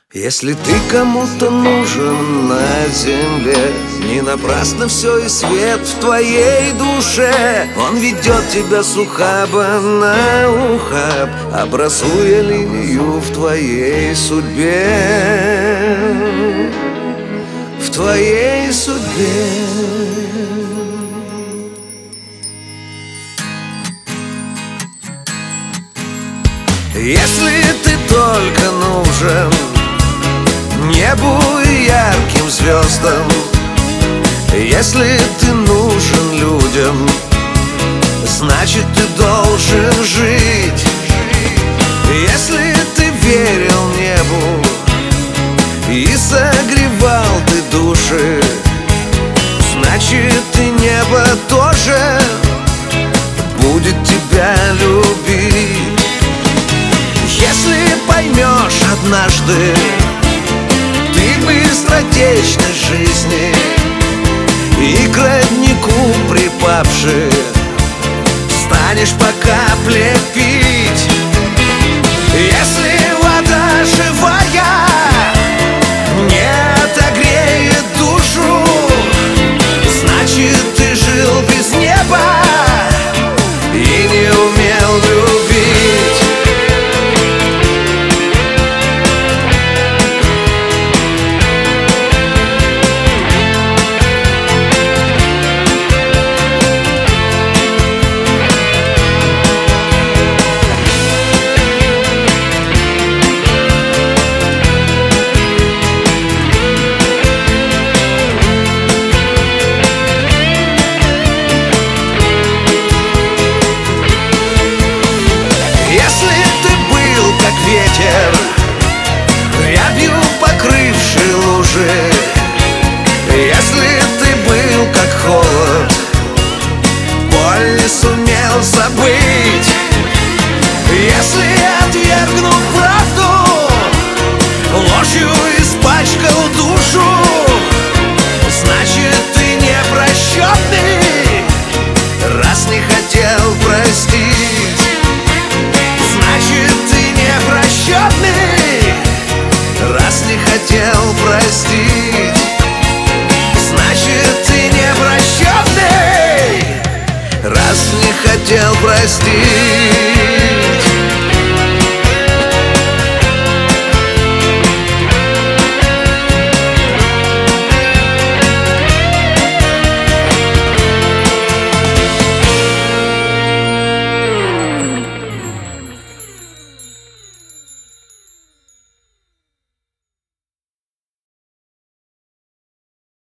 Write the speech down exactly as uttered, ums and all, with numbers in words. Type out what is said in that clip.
Если ты кому-то нужен на земле, не напрасно все и свет в твоей душе. Он ведет тебя с ухаба на ухаб, образуя линию в твоей судьбе, в твоей судьбе. Если ты только нужен небу и ярким звездам, если ты нужен людям, значит ты должен жить. Если ты верил небу и согревал ты души, значит и небо тоже будет тебя любить. Если поймешь однажды ты быстротечность жизни и к роднику припавший станешь по капле пить. Если вода живая не отогреет душу, значит ты жил без неба и не умел любить. Ветер, рябью покрывший лужи, если ты был как холод, боль не сумел забыть. Если, отвергнув правду, ложью испачкал душу, значит ты непрощенный, раз не хотел простить. Раз не хотел простить, значит ты непрощенный, раз не хотел простить.